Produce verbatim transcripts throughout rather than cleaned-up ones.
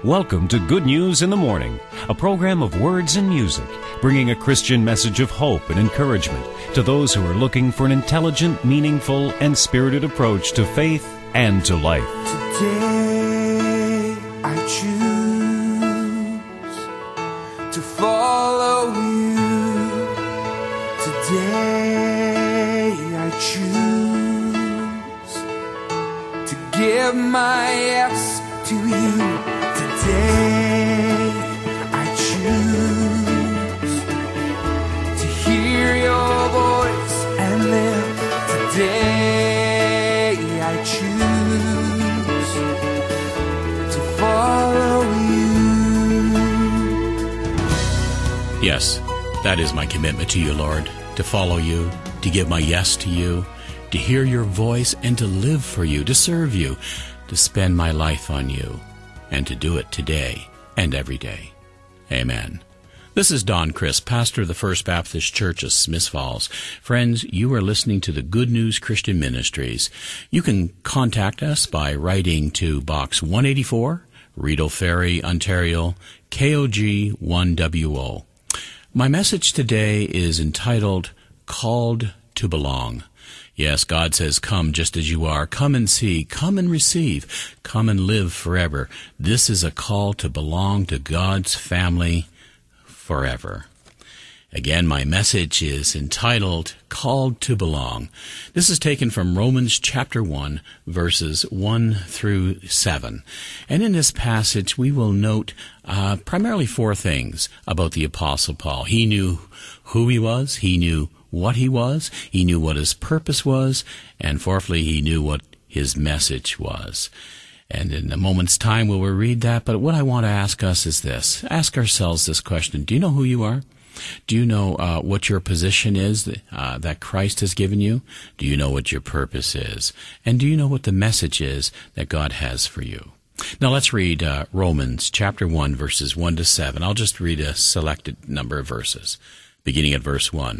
Welcome to Good News in the Morning, a program of words and music, bringing a Christian message of hope and encouragement to those who are looking for an intelligent, meaningful, and spirited approach to faith and to life. Today I choose to follow you. Today I choose to give my yes to you. Today I choose to hear your voice and live. Today I choose to follow you. Yes, that is my commitment to you, Lord, to follow you, to give my yes to you, to hear your voice and to live for you, to serve you, to spend my life on you, and to do it today and every day. Amen. This is Don Chris, pastor of the First Baptist Church of Smiths Falls. Friends, you are listening to the Good News Christian Ministries. You can contact us by writing to Box one eighty-four, Rideau Ferry, Ontario, K O G one W O. My message today is entitled, Called to Belong. Yes, God says, come just as you are. Come and see. Come and receive. Come and live forever. This is a call to belong to God's family forever. Again, my message is entitled, Called to Belong. This is taken from Romans chapter one, verses one through seven. And in this passage, we will note uh, primarily four things about the Apostle Paul. He knew who he was. He knew what he was, he knew what his purpose was, and fourthly, he knew what his message was. And in a moment's time we will read that, but what I want to ask us is this. Ask ourselves this question. Do you know who you are? Do you know uh, what your position is that, uh, that Christ has given you? Do you know what your purpose is? And do you know what the message is that God has for you? Now let's read uh, Romans chapter one, verses one to seven. I'll just read a selected number of verses, beginning at verse one.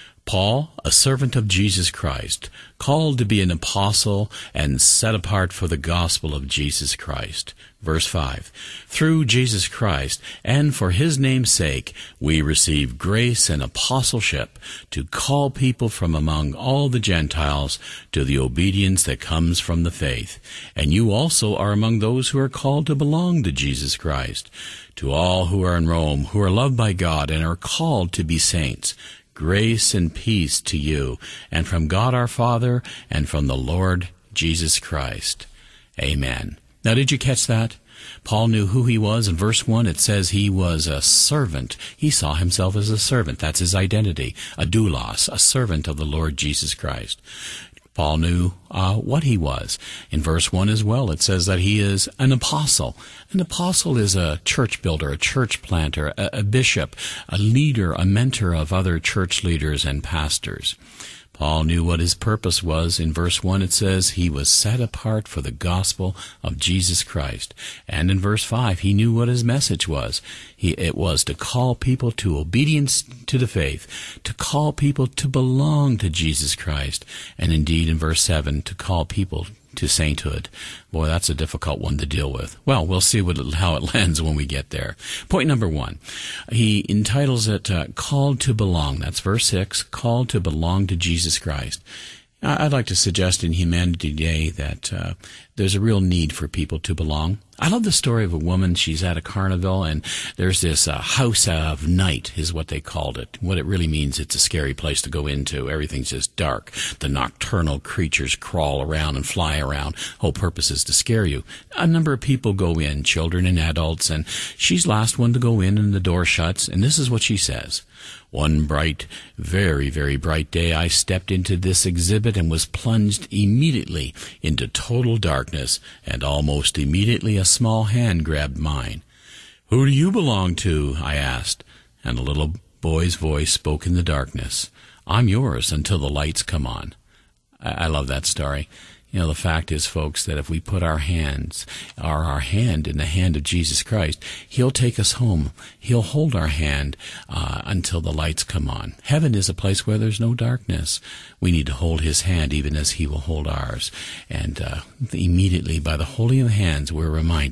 Paul, a servant of Jesus Christ, called to be an apostle and set apart for the gospel of Jesus Christ. Verse five, through Jesus Christ and for his name's sake, we receive grace and apostleship to call people from among all the Gentiles to the obedience that comes from the faith. And you also are among those who are called to belong to Jesus Christ. To all who are in Rome, who are loved by God and are called to be saints, grace and peace to you, and from God our Father, and from the Lord Jesus Christ. Amen. Now, did you catch that? Paul knew who he was. In verse one, it says he was a servant. He saw himself as a servant. That's his identity, a doulos, a servant of the Lord Jesus Christ. Paul knew uh, what he was. In verse one as well, it says that he is an apostle. An apostle is a church builder, a church planter, a, a bishop, a leader, a mentor of other church leaders and pastors. Paul knew what his purpose was. In verse one it says he was set apart for the gospel of Jesus Christ. And in verse five he knew what his message was. He, it was to call people to obedience to the faith, to call people to belong to Jesus Christ, and indeed in verse seven to call people to sainthood. Boy, that's a difficult one to deal with. Well, we'll see what it, how it lands when we get there. Point number one, he entitles it uh, Called to Belong. That's verse six, called to belong to Jesus Christ. I'd like to suggest in humanity today that uh, there's a real need for people to belong. I love the story of a woman. She's at a carnival, and there's this uh, house of night is what they called it. What it really means, it's a scary place to go into. Everything's just dark. The nocturnal creatures crawl around and fly around. Whole purpose is to scare you. A number of people go in, children and adults, and she's the last one to go in, and the door shuts, and this is what she says. One bright, very, very bright day, I stepped into this exhibit and was plunged immediately into total darkness, and almost immediately a small hand grabbed mine. Who do you belong to? I asked, and a little boy's voice spoke in the darkness. I'm yours until the lights come on. I, I love that story. You know, the fact is, folks, that if we put our hands, or our hand in the hand of Jesus Christ, He'll take us home. He'll hold our hand uh, until the lights come on. Heaven is a place where there's no darkness. We need to hold His hand even as He will hold ours. And uh, immediately, by the holding of hands, we're reminded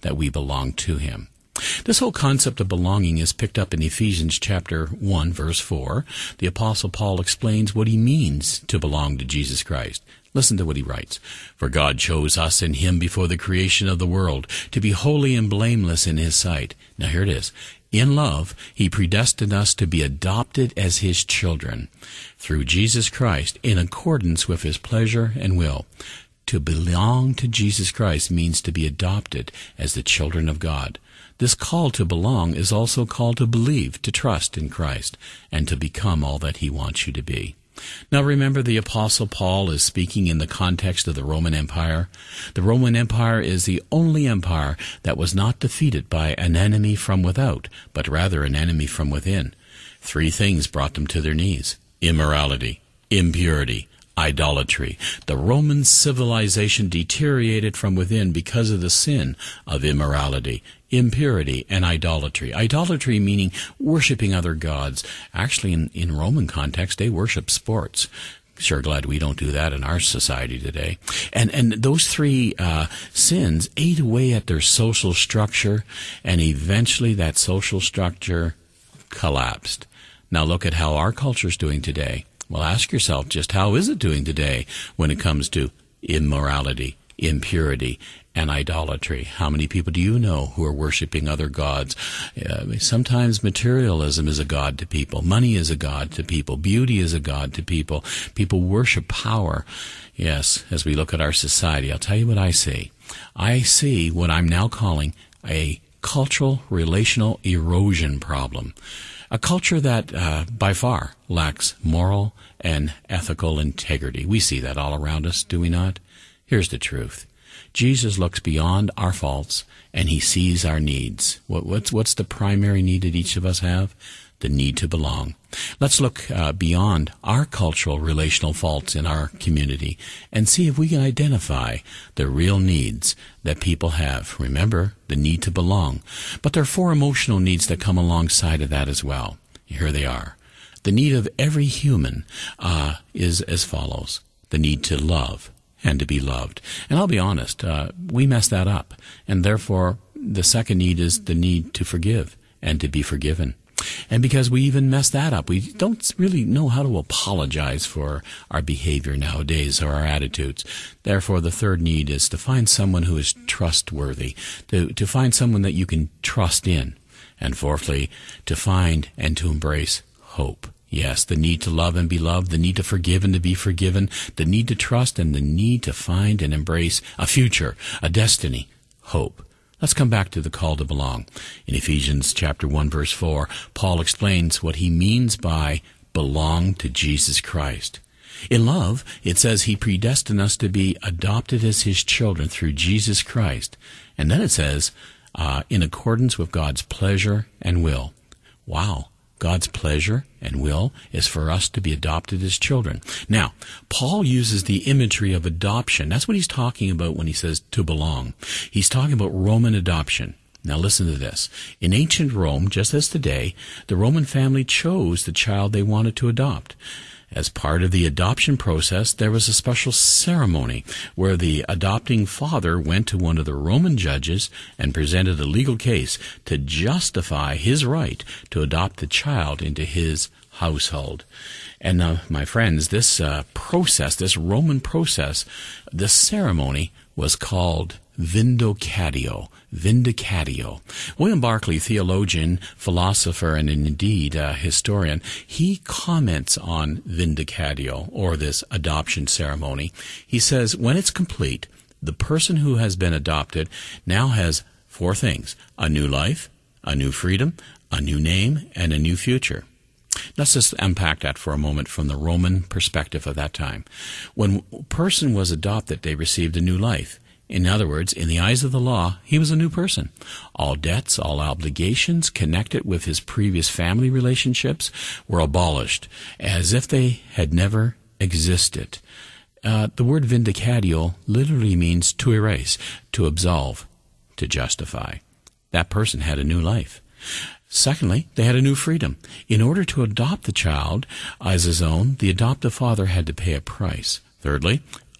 that we belong to him. This whole concept of belonging is picked up in Ephesians chapter one, verse four. The Apostle Paul explains what he means to belong to Jesus Christ. Listen to what he writes. For God chose us in him before the creation of the world to be holy and blameless in his sight. Now here it is. In love, he predestined us to be adopted as his children through Jesus Christ in accordance with his pleasure and will. To belong to Jesus Christ means to be adopted as the children of God. This call to belong is also called to believe, to trust in Christ, and to become all that he wants you to be. Now remember, the Apostle Paul is speaking in the context of the Roman Empire. The Roman Empire is the only empire that was not defeated by an enemy from without, but rather an enemy from within. Three things brought them to their knees: immorality, impurity, idolatry. The Roman civilization deteriorated from within because of the sin of immorality, impurity, and idolatry. Idolatry meaning worshiping other gods. Actually, in, in Roman context, they worship sports. Sure glad we don't do that in our society today. And and those three uh, sins ate away at their social structure, and eventually that social structure collapsed. Now look at how our culture is doing today. Well, ask yourself, just how is it doing today when it comes to immorality, impurity, and idolatry? How many people do you know who are worshiping other gods? Uh, sometimes materialism is a god to people. Money is a god to people. Beauty is a god to people. People worship power. Yes, as we look at our society, I'll tell you what I see. I see what I'm now calling a cultural relational erosion problem. A culture that, uh, by far, lacks moral and ethical integrity. We see that all around us, do we not? Here's the truth. Jesus looks beyond our faults, and he sees our needs. What, what's, what's the primary need that each of us have? The need to belong. Let's look uh, beyond our cultural relational faults in our community and see if we can identify the real needs that people have. Remember, the need to belong. But there are four emotional needs that come alongside of that as well. Here they are. The need of every human uh, is as follows. The need to love and to be loved. And I'll be honest, uh, we mess that up. And therefore, the second need is the need to forgive and to be forgiven. And because we even mess that up, we don't really know how to apologize for our behavior nowadays or our attitudes. Therefore, the third need is to find someone who is trustworthy, to, to find someone that you can trust in. And fourthly, to find and to embrace hope. Yes, the need to love and be loved, the need to forgive and to be forgiven, the need to trust, and the need to find and embrace a future, a destiny, hope. Let's come back to the call to belong. In Ephesians chapter one, verse four, Paul explains what he means by belong to Jesus Christ. In love, it says he predestined us to be adopted as his children through Jesus Christ. And then it says, uh, in accordance with God's pleasure and will. Wow. God's pleasure and will is for us to be adopted as children. Now, Paul uses the imagery of adoption. That's what he's talking about when he says to belong. He's talking about Roman adoption. Now listen to this. In ancient Rome, just as today, the Roman family chose the child they wanted to adopt. As part of the adoption process, there was a special ceremony where the adopting father went to one of the Roman judges and presented a legal case to justify his right to adopt the child into his household. And now, my friends, this uh, process, this Roman process, this ceremony was called vindicatio. Vindicatio. William Barclay, theologian, philosopher, and indeed a historian, he comments on vindicatio, or this adoption ceremony. He says, when it's complete, the person who has been adopted now has four things: a new life, a new freedom, a new name, and a new future. Let's just unpack that for a moment from the Roman perspective of that time. When a person was adopted, they received a new life. In other words, in the eyes of the law, he was a new person. All debts, all obligations connected with his previous family relationships were abolished, as if they had never existed. Uh, the word vindicatio literally means to erase, to absolve, to justify. That person had a new life. Secondly, they had a new freedom. In order to adopt the child as his own, the adoptive father had to pay a price. Thirdly,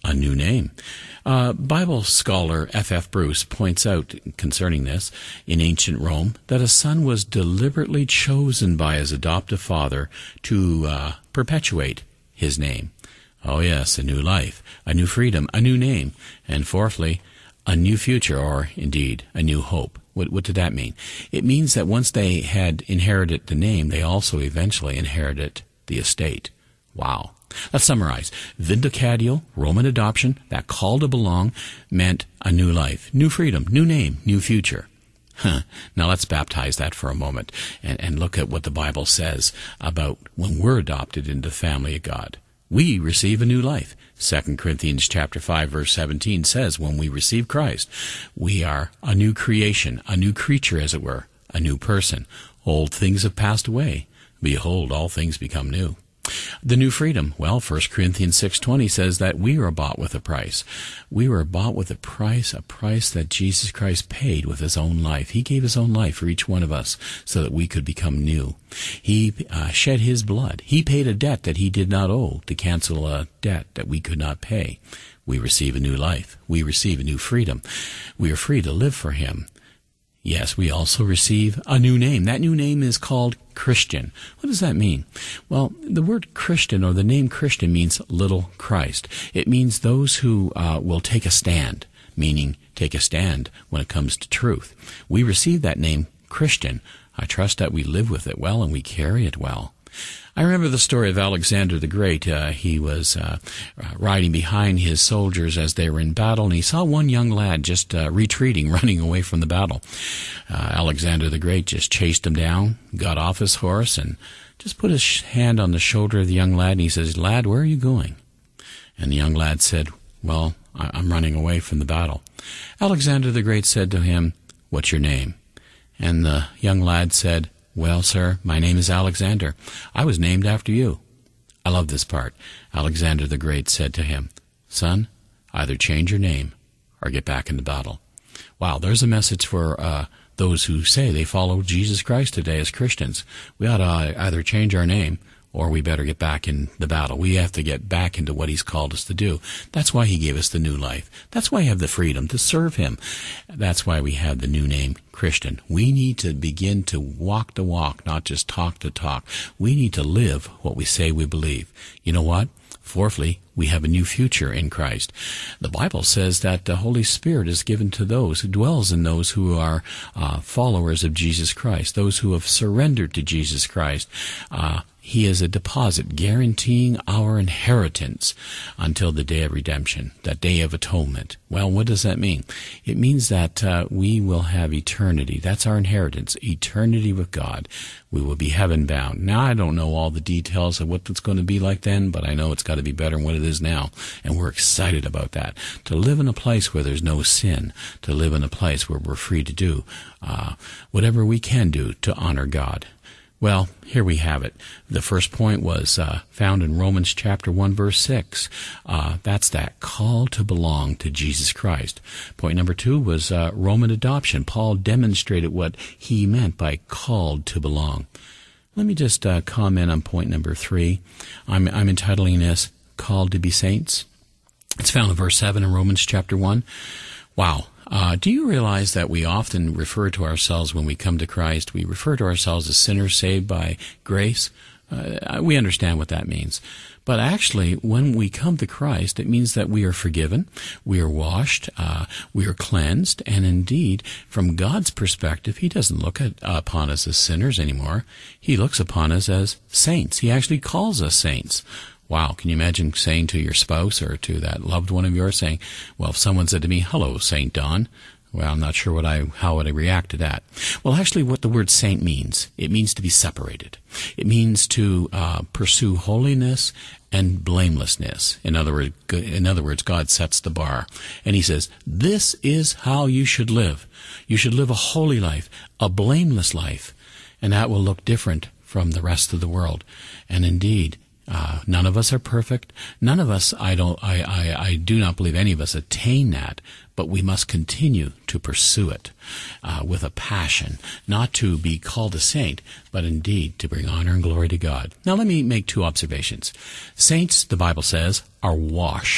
a new name. Uh, Bible scholar F F Bruce points out concerning this in ancient Rome that a son was deliberately chosen by his adoptive father to uh, perpetuate his name. Oh yes, a new life, a new freedom, a new name, and fourthly, a new future, or indeed, a new hope. What, what did that mean? It means that once they had inherited the name, they also eventually inherited the estate. Wow. Let's summarize. Vindicatio, Roman adoption, that call to belong, meant a new life, new freedom, new name, new future. Huh. Now let's baptize that for a moment and, and look at what the Bible says about when we're adopted into the family of God. We receive a new life. Second Corinthians chapter five, verse seventeen says when we receive Christ, we are a new creation, a new creature, as it were, a new person. Old things have passed away. Behold, all things become new. The new freedom. Well, First Corinthians six twenty says that we were bought with a price. We were bought with a price, a price that Jesus Christ paid with his own life. He gave his own life for each one of us so that we could become new. He uh, shed his blood. He paid a debt that he did not owe to cancel a debt that we could not pay. We receive a new life. We receive a new freedom. We are free to live for him. Yes, we also receive a new name. That new name is called Christian. What does that mean? Well, the word Christian, or the name Christian, means little Christ. It means those who uh, will take a stand, meaning take a stand when it comes to truth. We receive that name Christian. I trust that we live with it well and we carry it well. I remember the story of Alexander the Great. Uh, he was uh, riding behind his soldiers as they were in battle, and he saw one young lad just uh, retreating, running away from the battle. Uh, Alexander the Great just chased him down, got off his horse, and just put his hand on the shoulder of the young lad, and he says, "Lad, where are you going?" And the young lad said, "Well, I'm running away from the battle." Alexander the Great said to him, "What's your name?" And the young lad said, "Well, sir, my name is Alexander. I was named after you." I love this part. Alexander the Great said to him, "Son, either change your name or get back into battle." Wow, there's a message for uh, those who say they follow Jesus Christ today as Christians. We ought to either change our name or we better get back in the battle. We have to get back into what he's called us to do. That's why he gave us the new life. That's why we have the freedom to serve him. That's why we have the new name Christian. We need to begin to walk the walk, not just talk the talk. We need to live what we say we believe. You know what? Fourthly, we have a new future in Christ. The Bible says that the Holy Spirit is given to those who dwells in those who are uh, followers of Jesus Christ, those who have surrendered to Jesus Christ. Uh, He is a deposit guaranteeing our inheritance until the day of redemption, that day of atonement. Well, what does that mean? It means that uh, we will have eternity. That's our inheritance, eternity with God. We will be heaven-bound. Now, I don't know all the details of what it's going to be like then, but I know it's got to be better than what it is now, and we're excited about that. To live in a place where there's no sin, to live in a place where we're free to do uh, whatever we can do to honor God. Well, here we have it. The first point was uh, found in Romans chapter one, verse six. Uh, that's that call to belong to Jesus Christ. Point number two was uh, Roman adoption. Paul demonstrated what he meant by called to belong. Let me just uh, comment on point number three. I'm, I'm entitling this, Called to be Saints. It's found in verse seven in Romans chapter one. Wow. Uh, do you realize that we often refer to ourselves when we come to Christ, we refer to ourselves as sinners saved by grace? Uh, we understand what that means. But actually, when we come to Christ, it means that we are forgiven, we are washed, uh, we are cleansed, and indeed, from God's perspective, he doesn't look at, uh, upon us as sinners anymore. He looks upon us as saints. He actually calls us saints. Wow, can you imagine saying to your spouse or to that loved one of yours, saying, well, if someone said to me, "Hello, Saint Don," well, I'm not sure what I how would I react to that. Well, actually, what the word saint means, it means to be separated. It means to uh, pursue holiness and blamelessness. In other words, in other words, God sets the bar, and he says, this is how you should live. You should live a holy life, a blameless life, and that will look different from the rest of the world. And indeed, Uh, none of us are perfect. None of us, I don't, I, I, I do not believe any of us attain that, but we must continue to pursue it uh, with a passion, not to be called a saint, but indeed to bring honor and glory to God. Now let me make two observations. Saints, the Bible says, are washed.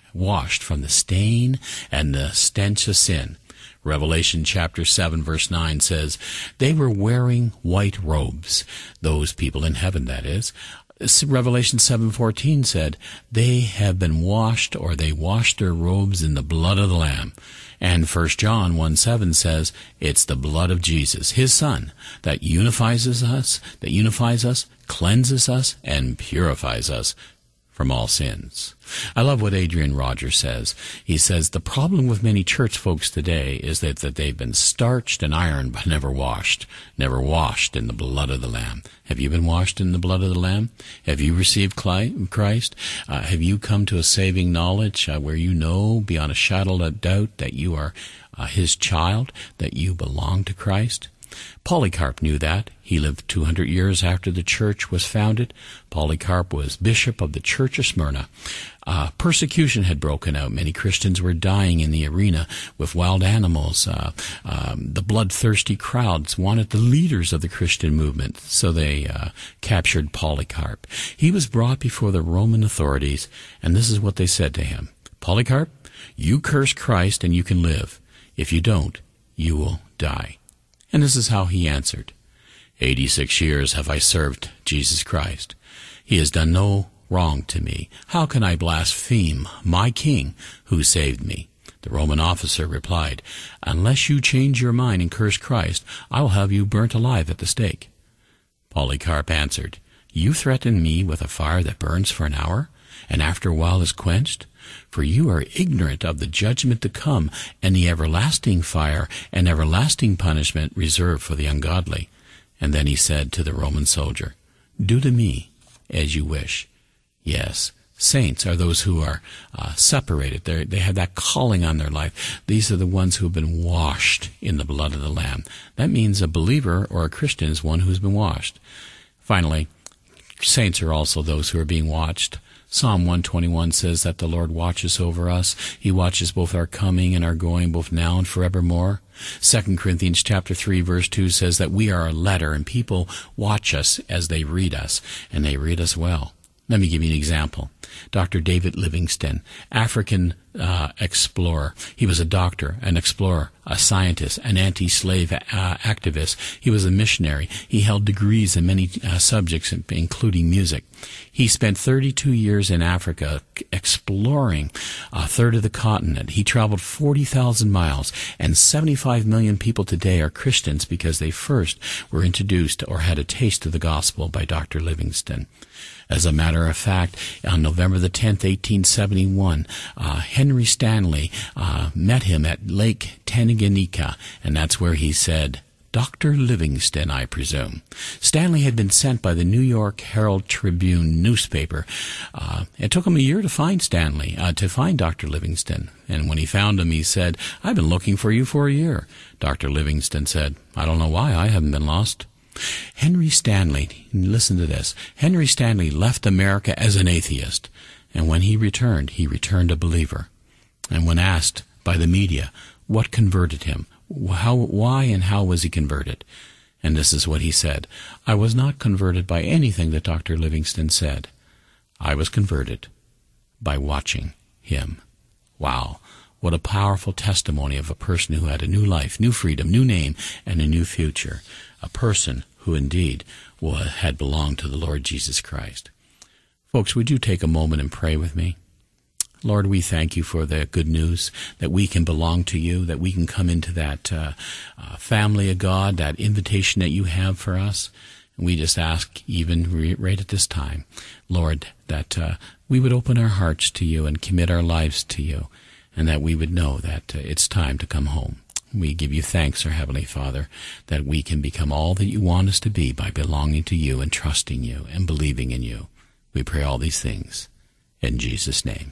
washed from the stain and the stench of sin. Revelation chapter seven verse nine says, they were wearing white robes. Those people in heaven, that is. Revelation seven fourteen said, they have been washed, or they washed their robes in the blood of the Lamb. And First John one seven says, it's the blood of Jesus, his Son, that unifies us, that unifies us, cleanses us, and purifies us from all sins. I love what Adrian Rogers says. He says, the problem with many church folks today is that, that they've been starched and ironed but never washed, never washed in the blood of the Lamb. Have you been washed in the blood of the Lamb? Have you received Christ? Uh, have you come to a saving knowledge uh, where you know beyond a shadow of doubt that you are uh, his child, that you belong to Christ? Polycarp knew that. He lived two hundred years after the church was founded. Polycarp was bishop of the Church of Smyrna. Uh, persecution had broken out. Many Christians were dying in the arena with wild animals. Uh, um, the bloodthirsty crowds wanted the leaders of the Christian movement, so they uh, captured Polycarp. He was brought before the Roman authorities, and this is what they said to him. Polycarp, you curse Christ and you can live. If you don't, you will die. And this is how he answered. Eighty-six years have I served Jesus Christ. He has done no wrong to me. How can I blaspheme my King who saved me? The Roman officer replied, unless you change your mind and curse Christ, I will have you burnt alive at the stake. Polycarp answered, you threaten me with a fire that burns for an hour, and after a while is quenched? For you are ignorant of the judgment to come, and the everlasting fire and everlasting punishment reserved for the ungodly. And then he said to the Roman soldier, do to me as you wish. Yes, saints are those who are uh, separated. They're, they have that calling on their life. These are the ones who have been washed in the blood of the Lamb. That means a believer or a Christian is one who's been washed. Finally, saints are also those who are being watched. Psalm one twenty-one says that the Lord watches over us. He watches both our coming and our going, both now and forevermore. Second Corinthians chapter three verse two says that we are a letter, and people watch us as they read us, and they read us well. Let me give you an example. Doctor David Livingstone, African uh, explorer. He was a doctor, an explorer, a scientist, an anti-slave uh, activist. He was a missionary. He held degrees in many uh, subjects, including music. He spent thirty-two years in Africa exploring a third of the continent. He traveled forty thousand miles, and seventy-five million people today are Christians because they first were introduced or had a taste of the gospel by Doctor Livingstone. As a matter of fact, on November the tenth, eighteen seventy-one, uh, Henry Stanley uh, met him at Lake Tanganyika, and that's where he said, Doctor Livingstone, I presume. Stanley had been sent by the New York Herald Tribune newspaper. Uh, it took him a year to find Stanley, uh, to find Doctor Livingstone. And when he found him, he said, I've been looking for you for a year. Doctor Livingstone said, I don't know why, I haven't been lost. Henry Stanley, listen to this, Henry Stanley left America as an atheist, and when he returned, he returned a believer. And when asked by the media what converted him, how, why and how was he converted? And this is what he said, I was not converted by anything that Doctor Livingstone said. I was converted by watching him. Wow. What a powerful testimony of a person who had a new life, new freedom, new name, and a new future. A person who indeed had belonged to the Lord Jesus Christ. Folks, would you take a moment and pray with me? Lord, we thank you for the good news that we can belong to you, that we can come into that uh, uh, family of God, that invitation that you have for us. And we just ask, even re- right at this time, Lord, that uh, we would open our hearts to you and commit our lives to you, and that we would know that uh, it's time to come home. We give you thanks, our Heavenly Father, that we can become all that you want us to be by belonging to you and trusting you and believing in you. We pray all these things in Jesus' name.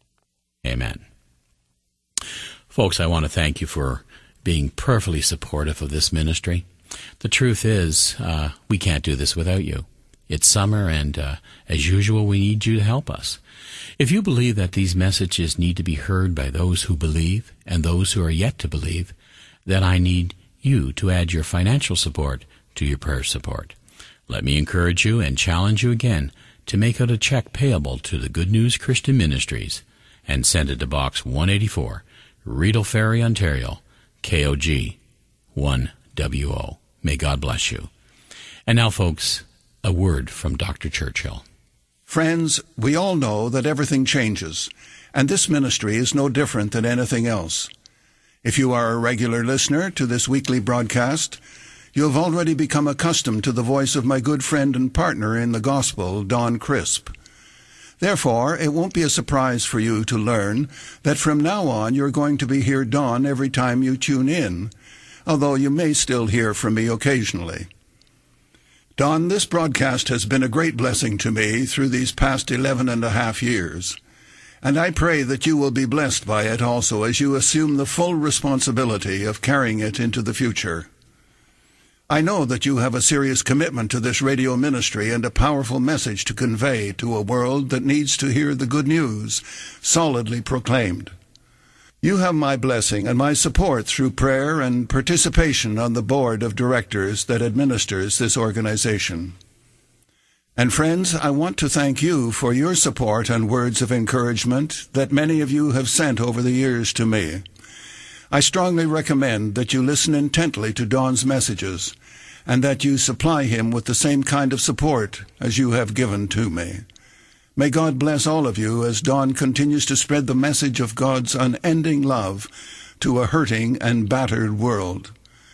Amen. Folks, I want to thank you for being prayerfully supportive of this ministry. The truth is, uh, we can't do this without you. It's summer, and uh, as usual, we need you to help us. If you believe that these messages need to be heard by those who believe and those who are yet to believe, then I need you to add your financial support to your prayer support. Let me encourage you and challenge you again to make out a check payable to the Good News Christian Ministries, and send it to Box one eighty-four, Rideau Ferry, Ontario, K O G one W O. May God bless you. And now, folks, a word from Doctor Churchill. Friends, we all know that everything changes, and this ministry is no different than anything else. If you are a regular listener to this weekly broadcast, you have already become accustomed to the voice of my good friend and partner in the gospel, Don Crisp. Therefore, it won't be a surprise for you to learn that from now on you're going to be hear Don every time you tune in, although you may still hear from me occasionally. Don, this broadcast has been a great blessing to me through these past eleven and a half years, and I pray that you will be blessed by it also as you assume the full responsibility of carrying it into the future. I know that you have a serious commitment to this radio ministry and a powerful message to convey to a world that needs to hear the good news solidly proclaimed. You have my blessing and my support through prayer and participation on the board of directors that administers this organization. And friends, I want to thank you for your support and words of encouragement that many of you have sent over the years to me. I strongly recommend that you listen intently to Don's messages and that you supply him with the same kind of support as you have given to me. May God bless all of you as Don continues to spread the message of God's unending love to a hurting and battered world.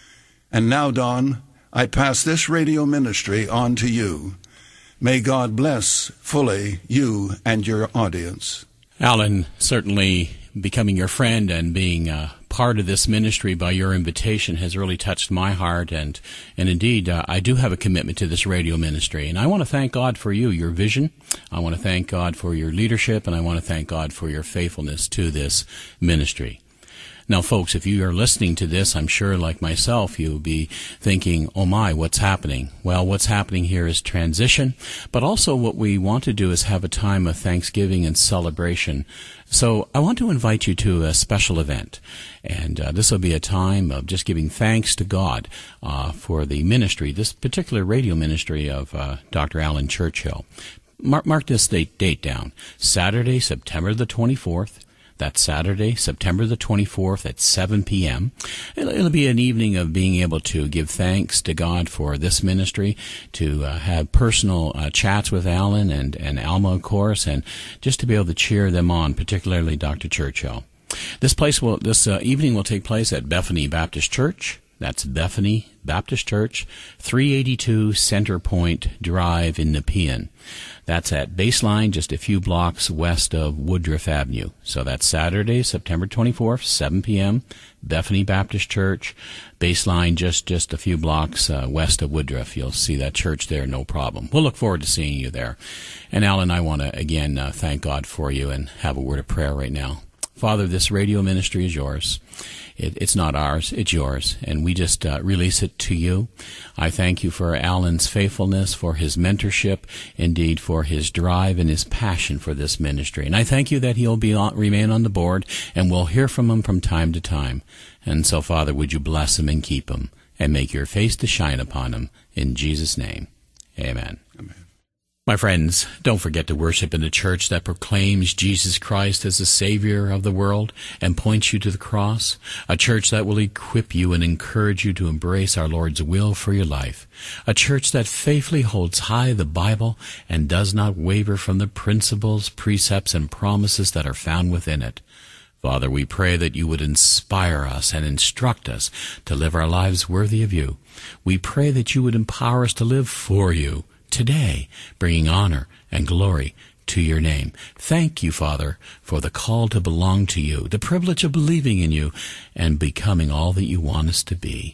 And now, Don, I pass this radio ministry on to you. May God bless fully you and your audience. Alan, certainly becoming your friend and being uh, part of this ministry by your invitation has really touched my heart, and and indeed uh, I do have a commitment to this radio ministry, and I want to thank God for you, your vision. I want to thank God for your leadership, and I want to thank God for your faithfulness to this ministry. Now, folks, if you are listening to this, I'm sure, like myself, you'll be thinking, oh my, what's happening? Well, what's happening here is transition, but also what we want to do is have a time of thanksgiving and celebration. So I want to invite you to a special event, and uh, this will be a time of just giving thanks to God uh, for the ministry, this particular radio ministry of uh, Doctor Alan Churchill. Mark, mark this date, date down, Saturday, September the twenty-fourth. That's Saturday, September the twenty-fourth at seven p.m. It'll, it'll be an evening of being able to give thanks to God for this ministry, to uh, have personal uh, chats with Alan and, and Alma, of course, and just to be able to cheer them on, particularly Doctor Churchill. This place will, this uh, evening will take place at Bethany Baptist Church. That's Bethany Baptist Church, three eighty-two Center Point Drive in Nepean. That's at Baseline, just a few blocks west of Woodruff Avenue. So that's Saturday, September twenty-fourth, seven p.m., Bethany Baptist Church, Baseline, just, just a few blocks uh, west of Woodruff. You'll see that church there, no problem. We'll look forward to seeing you there. And Alan, I want to, again, uh, thank God for you and have a word of prayer right now. Father, this radio ministry is yours. It, it's not ours, it's yours, and we just uh, release it to you. I thank you for Alan's faithfulness, for his mentorship, indeed for his drive and his passion for this ministry. And I thank you that he'll be on, remain on the board, and we'll hear from him from time to time. And so, Father, would you bless him and keep him, and make your face to shine upon him. In Jesus' name, amen. Amen. My friends, don't forget to worship in a church that proclaims Jesus Christ as the Savior of the world and points you to the cross, a church that will equip you and encourage you to embrace our Lord's will for your life, a church that faithfully holds high the Bible and does not waver from the principles, precepts, and promises that are found within it. Father, we pray that you would inspire us and instruct us to live our lives worthy of you. We pray that you would empower us to live for you today, bringing honor and glory to your name. Thank you, Father, for the call to belong to you, the privilege of believing in you, and becoming all that you want us to be.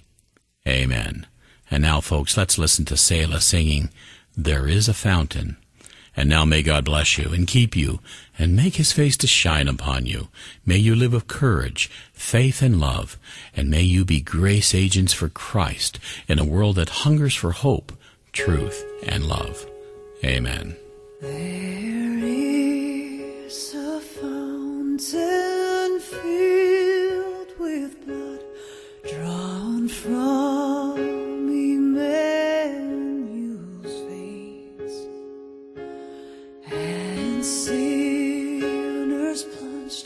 Amen. And now, folks, let's listen to Selah singing, There is a Fountain. And now may God bless you and keep you and make his face to shine upon you. May you live with courage, faith, and love, and may you be grace agents for Christ in a world that hungers for hope, truth, and love. Amen. There is a fountain filled with blood drawn from Emmanuel's veins, and sinners plunge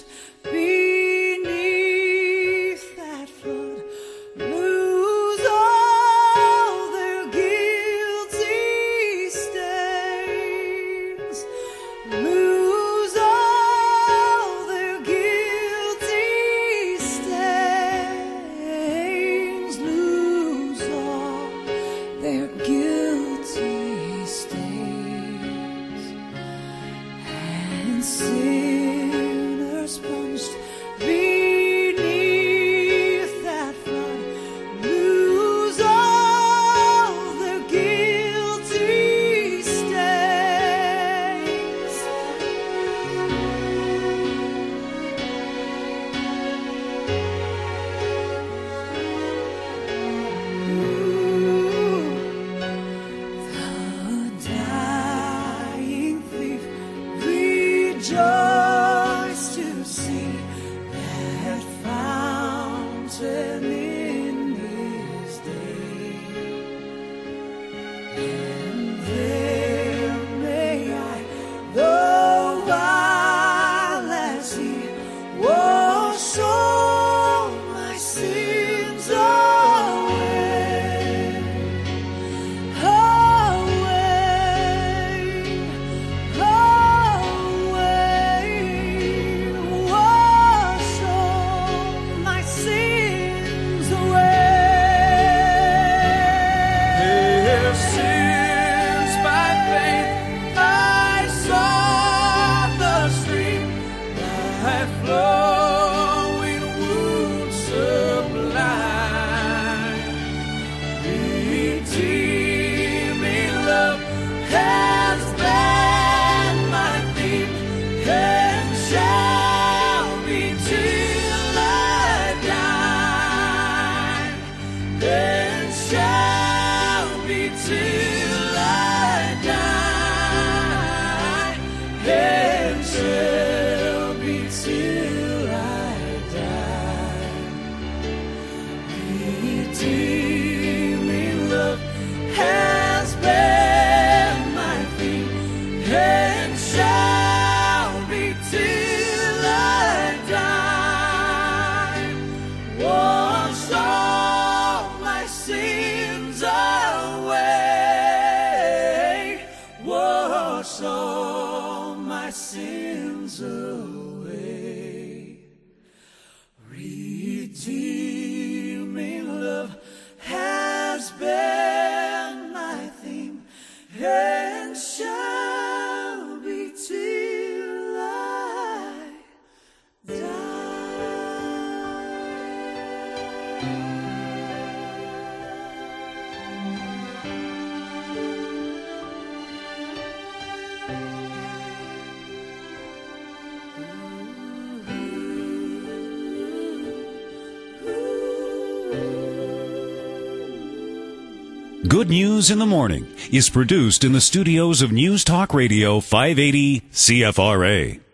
Good News in the Morning is produced in the studios of News Talk Radio five eighty C F R A.